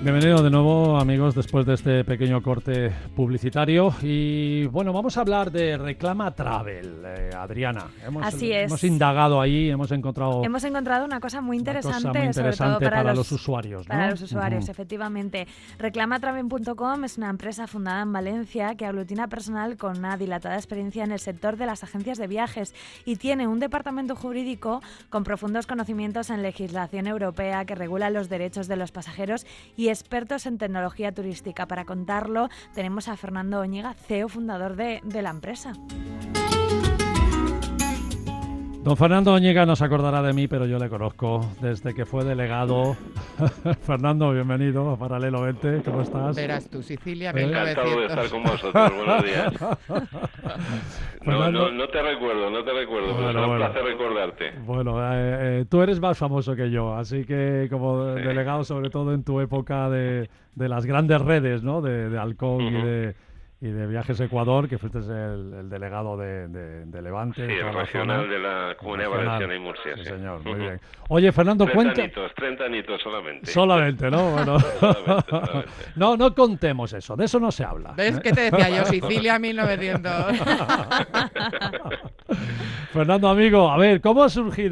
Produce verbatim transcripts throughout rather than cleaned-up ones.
Bienvenidos de nuevo, amigos, después de este pequeño corte publicitario. Y bueno, vamos a hablar de Reclama Travel, eh, Adriana. Hemos, Así es. Hemos indagado ahí, hemos encontrado... Hemos encontrado una cosa muy interesante, una cosa muy interesante sobre todo para, para los, los usuarios, ¿no? Para los usuarios, Uh-huh. efectivamente. Reclama Travel punto com es una empresa fundada en Valencia que aglutina personal con una dilatada experiencia en el sector de las agencias de viajes y tiene un departamento jurídico con profundos conocimientos en legislación europea que regula los derechos de los pasajeros y expertos en tecnología turística. Para contarlo, tenemos a Fernando Oñiga, C E O fundador de, de la empresa. Don Fernando Oñiga no se acordará de mí, pero yo le conozco desde que fue delegado. Fernando, bienvenido a Paralelo veinte, ¿cómo estás? Verás tú, Sicilia, ¿Eh? mil novecientos. Encantado de estar con vosotros, buenos días. No, no, no te recuerdo, no te recuerdo, pero bueno, es un bueno. placer recordarte. Bueno, eh, eh, tú eres más famoso que yo, así que como sí. delegado, sobre todo en tu época de, de las grandes redes, ¿no? De, de Alcón uh-huh. y de... y de Viajes Ecuador, que fuiste el, el delegado de, de, de Levante. Sí, de el regional de la Comunidad Valenciana y Murcia. Sí, sí, señor, muy uh-huh. bien. Oye, Fernando, treinta cuenta... Anitos, treinta anitos solamente. Solamente, ¿no? Bueno. solamente, solamente. No, no contemos eso, de eso no se habla. ¿Ves qué te decía yo? Sicilia, mil novecientos. Fernando, amigo, a ver, ¿cómo ha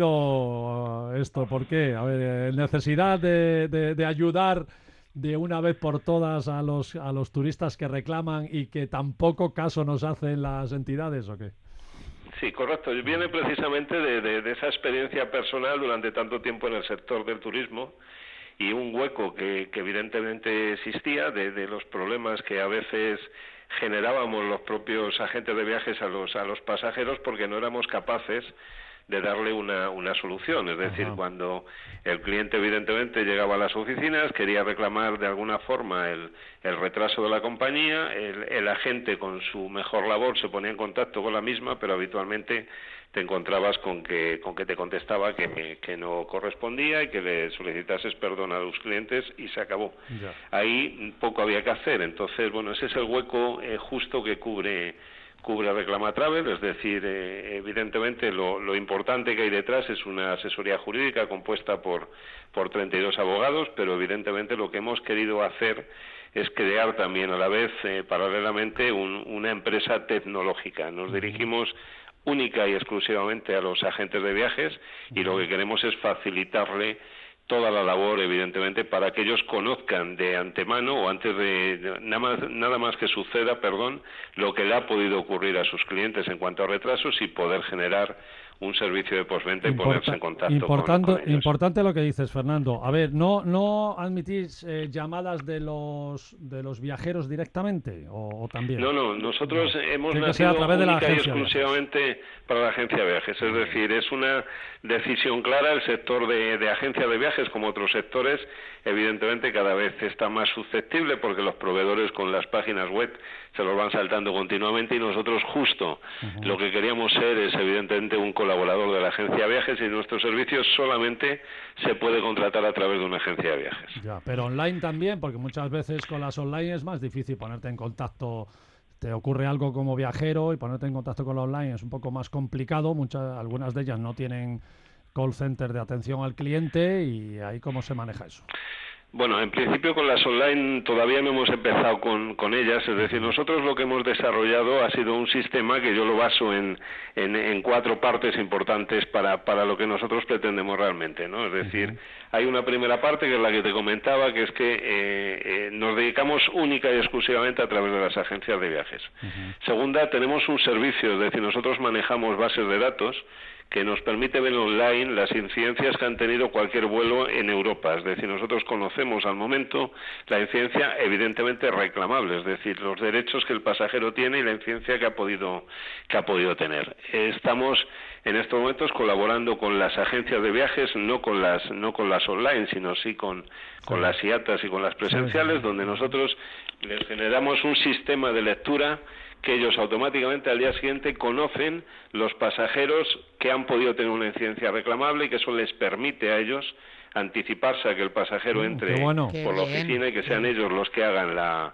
surgido esto? ¿Por qué? A ver, necesidad de, de, de ayudar... de una vez por todas a los a los turistas que reclaman y que tampoco caso nos hacen las entidades, ¿o qué? Sí, correcto. Viene precisamente de, de, de esa experiencia personal durante tanto tiempo en el sector del turismo y un hueco que, que evidentemente existía de, de los problemas que a veces generábamos los propios agentes de viajes a los a los pasajeros porque no éramos capaces de darle una, una solución, es decir, Ajá. cuando el cliente evidentemente llegaba a las oficinas, quería reclamar de alguna forma el, el retraso de la compañía, el, el agente con su mejor labor se ponía en contacto con la misma, pero habitualmente te encontrabas con que con que te contestaba que, que no correspondía y que le solicitases perdón a los clientes y se acabó. Ya. Ahí poco había que hacer, entonces, bueno, ese es el hueco eh, justo que cubre cubre Reclama Travel, es decir, eh, evidentemente lo, lo importante que hay detrás es una asesoría jurídica compuesta por, por treinta y dos abogados, pero evidentemente lo que hemos querido hacer es crear también a la vez, eh, paralelamente, un, una empresa tecnológica. Nos dirigimos única y exclusivamente a los agentes de viajes y lo que queremos es facilitarle toda la labor, evidentemente, para que ellos conozcan de antemano o antes de, de nada más, nada más que suceda, perdón, lo que le ha podido ocurrir a sus clientes en cuanto a retrasos y poder generar un servicio de postventa y Importa, ponerse en contacto con, con ellos. Importante lo que dices, Fernando. A ver, ¿no no admitís eh, llamadas de los de los viajeros directamente o, o también? No, no, nosotros no. hemos Tiene nacido a través de la única y agencia exclusivamente viajes. Para la agencia de viajes. Es decir, es una decisión clara. El sector de, de agencia de viajes, como otros sectores, evidentemente cada vez está más susceptible porque los proveedores con las páginas web se los van saltando continuamente y nosotros justo uh-huh. lo que queríamos ser es evidentemente un colaborador de la agencia de viajes y nuestro servicio solamente se puede contratar a través de una agencia de viajes. Ya, pero online también, porque muchas veces con las online es más difícil ponerte en contacto. Te ocurre algo como viajero y ponerte en contacto con la online es un poco más complicado. Muchas, algunas de ellas no tienen call center de atención al cliente y ahí ¿cómo se maneja eso? Bueno, en principio con las online todavía no hemos empezado con, con ellas, es decir, nosotros lo que hemos desarrollado ha sido un sistema que yo lo baso en, en, en cuatro partes importantes para, para lo que nosotros pretendemos realmente, ¿no? Es decir, uh-huh. hay una primera parte que es la que te comentaba, que es que eh, eh, nos dedicamos única y exclusivamente a través de las agencias de viajes. Uh-huh. Segunda, tenemos un servicio, es decir, nosotros manejamos bases de datos que nos permite ver online las incidencias que han tenido cualquier vuelo en Europa. Es decir, nosotros conocemos al momento la incidencia evidentemente reclamable, es decir, los derechos que el pasajero tiene y la incidencia que ha podido, que ha podido tener. Estamos en estos momentos colaborando con las agencias de viajes, no con las, no con las online, sino sí con, con sí. las I A T As y con las presenciales, sí, sí. donde nosotros les generamos un sistema de lectura que ellos automáticamente al día siguiente conocen los pasajeros que han podido tener una incidencia reclamable y que eso les permite a ellos anticiparse a que el pasajero entre mm, bueno. por la oficina y que sean ellos los que hagan la,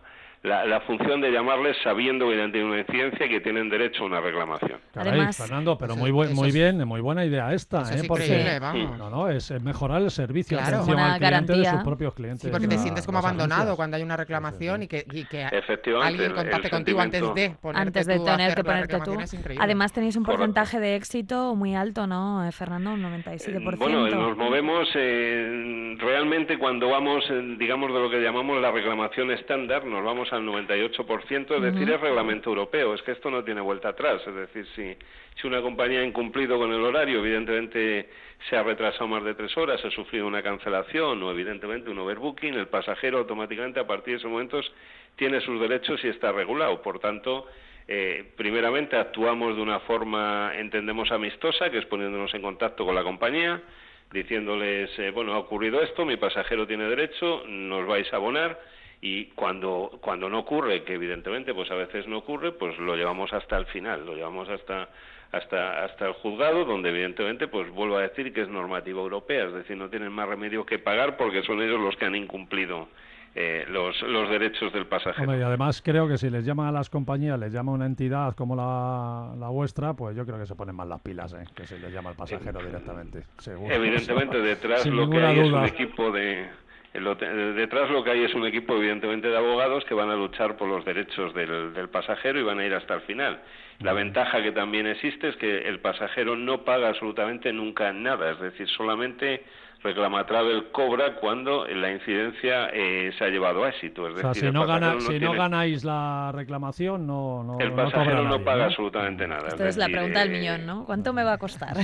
la, la función de llamarles sabiendo que tienen una incidencia y que tienen derecho a una reclamación. Caray, Además, Fernando, pero eso, muy buen, muy es, bien, muy buena idea esta, eso ¿eh? es Porque increíble, vamos. no, no, es mejorar el servicio, Claro. atención Una al cliente garantía. de sus propios clientes. Sí, porque te la- sientes como las abandonado agencias. cuando hay una reclamación Sí, sí, sí. y que, y que Efectivamente, alguien el- contacte el contigo antes de sentimiento- ponerte antes de tú a tener hacer que la ponerte tú. reclamación es increíble. Además tenéis un Correcto. porcentaje de éxito muy alto, ¿no, eh, Fernando? Un noventa y siete por ciento. Bueno, nos movemos eh, realmente cuando vamos, eh, digamos, de lo que llamamos la reclamación estándar, nos vamos al noventa y ocho por ciento, es decir, es reglamento europeo, es que esto no tiene vuelta atrás, es decir, si, si una compañía ha incumplido con el horario, evidentemente se ha retrasado más de tres horas, ha sufrido una cancelación o evidentemente un overbooking, el pasajero automáticamente a partir de esos momentos tiene sus derechos y está regulado, por tanto, Eh, primeramente actuamos de una forma, entendemos, amistosa, que es poniéndonos en contacto con la compañía, diciéndoles, eh, bueno, ha ocurrido esto, mi pasajero tiene derecho, nos vais a abonar, y cuando cuando no ocurre, que evidentemente pues a veces no ocurre, pues lo llevamos hasta el final, lo llevamos hasta hasta hasta el juzgado, donde evidentemente pues vuelvo a decir que es normativa europea, es decir, no tienen más remedio que pagar porque son ellos los que han incumplido Eh, los, los derechos del pasajero. Hombre, y además creo que si les llama a las compañías, les llama una entidad como la, la vuestra, pues yo creo que se ponen más las pilas, ¿eh? Que si les llama al pasajero directamente, seguro. Evidentemente detrás Sin lo que ninguna hay es duda. un equipo de lo te- detrás lo que hay es un equipo evidentemente de abogados que van a luchar por los derechos del, del pasajero y van a ir hasta el final. La ventaja que también existe es que el pasajero no paga absolutamente nunca nada, es decir, solamente Reclamatravel cobra cuando la incidencia eh, se ha llevado a éxito. Es O sea, decir, si el no, pasajero gana, no si no tiene- ganáis la reclamación, no, no, el no pasajero cobra no nadie, paga ¿no? absolutamente nada. Esto es la decir, pregunta del eh, millón, ¿no? ¿Cuánto me va a costar?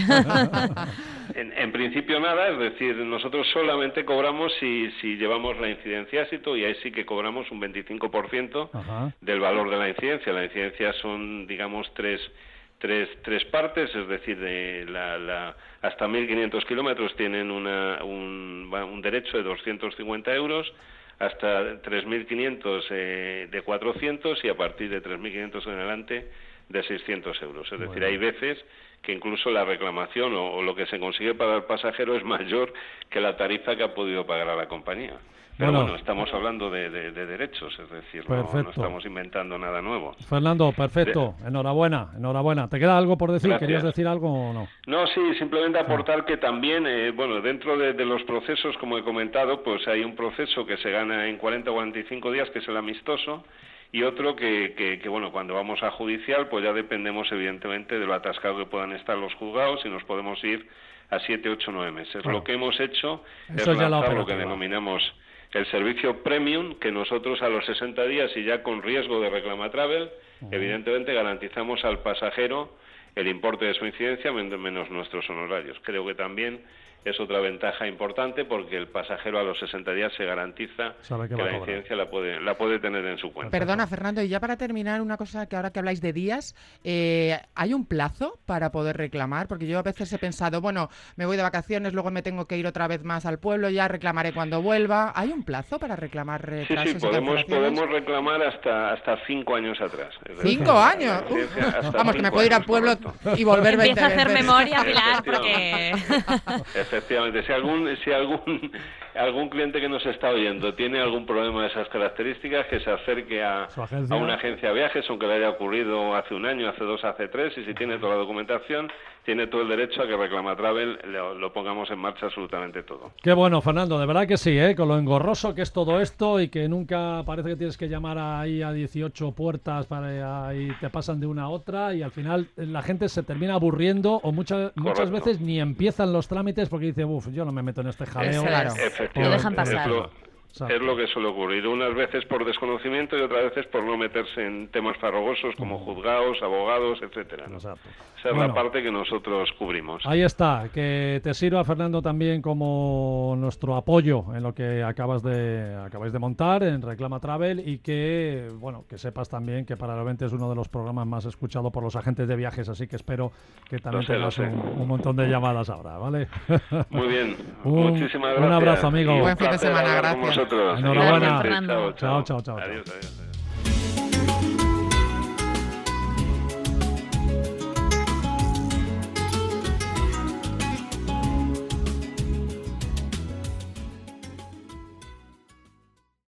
En, en principio nada, es decir, nosotros solamente cobramos si, si llevamos la incidencia a éxito y ahí sí que cobramos un veinticinco por ciento Ajá. del valor de la incidencia. La incidencia son, digamos, tres, tres, tres partes, es decir, de la, la, hasta mil quinientos kilómetros tienen una, un, un derecho de doscientos cincuenta euros, hasta tres mil quinientos eh, de cuatrocientos y a partir de tres mil quinientos en adelante de seiscientos euros. Es decir, Bueno. hay veces que incluso la reclamación o, o lo que se consigue para el pasajero es mayor que la tarifa que ha podido pagar a la compañía. Pero Bueno. bueno, estamos hablando de, de, de derechos, es decir, no, no Perfecto. estamos inventando nada nuevo. Fernando, perfecto. Enhorabuena, enhorabuena. ¿Te queda algo por decir? Gracias. ¿Querías decir algo o no? No, sí, simplemente aportar que también, eh, bueno, dentro de, de los procesos, como he comentado, pues hay un proceso que se gana en cuarenta o cuarenta y cinco días, que es el amistoso, y otro que, que, que, bueno, cuando vamos a judicial, pues ya dependemos evidentemente de lo atascado que puedan estar los juzgados y nos podemos ir a siete, ocho, nueve meses. Claro. Lo que hemos hecho Eso es ya la lanzar lo que operativa. denominamos el servicio premium, que nosotros a los sesenta días y ya con riesgo de reclamatravel, evidentemente garantizamos al pasajero el importe de su incidencia men- menos nuestros honorarios. Creo que también es otra ventaja importante porque el pasajero a los sesenta días se garantiza Sabe que que va a la cobrar. incidencia la puede, la puede tener en su cuenta. Perdona, Fernando, y ya para terminar, una cosa que ahora que habláis de días, eh, ¿hay un plazo para poder reclamar? Porque yo a veces he pensado, bueno, me voy de vacaciones, luego me tengo que ir otra vez más al pueblo, ya reclamaré cuando vuelva. ¿Hay un plazo para reclamar Sí, retrasos sí, y podemos, cancelaciones? podemos reclamar hasta hasta cinco años atrás. Es decir, ¿Cinco la años? incidencia Uf. hasta Vamos, que me cinco puedo ir al años, pueblo correcto. y volver veinte Empieza a hacer veces. memoria, Pilar, porque... Efectivamente, si algún si algún algún cliente que nos está oyendo tiene algún problema de esas características, que se acerque a, Su agencia. a una agencia de viajes, aunque le haya ocurrido hace un año, hace dos, hace tres, y si tiene toda la documentación, tiene todo el derecho a que Reclamatravel lo, lo pongamos en marcha absolutamente todo. Qué bueno, Fernando, de verdad que sí, ¿eh? Con lo engorroso que es todo esto y que nunca parece que tienes que llamar ahí a dieciocho puertas para y te pasan de una a otra y al final la gente se termina aburriendo o muchas muchas Correcto. veces ni empiezan los trámites porque dice, uff, yo no me meto en este jaleo. Claro. Efectivamente, Lo dejan pasar. Es lo, Exacto. es lo que suele ocurrir, unas veces por desconocimiento y otras veces por no meterse en temas farragosos como juzgados, abogados, etcétera, ¿no? Exacto. Esa es Bueno. la parte que nosotros cubrimos. Ahí está, que te sirva, Fernando, también como nuestro apoyo en lo que acabas de acabáis de montar en Reclama Travel y que, bueno, que sepas también que Paralelamente es uno de los programas más escuchados por los agentes de viajes, así que espero que también Lo sé, lo tengas sé. un, un montón de llamadas ahora, ¿vale? Muy bien, Un- muchísimas un gracias. abrazo, amigo. Y un Buen fin de placer semana, hablar con gracias. vosotros. Enhorabuena. Igualmente. Fernando. Chao, chao, chao, chao. Adiós, adiós, adiós.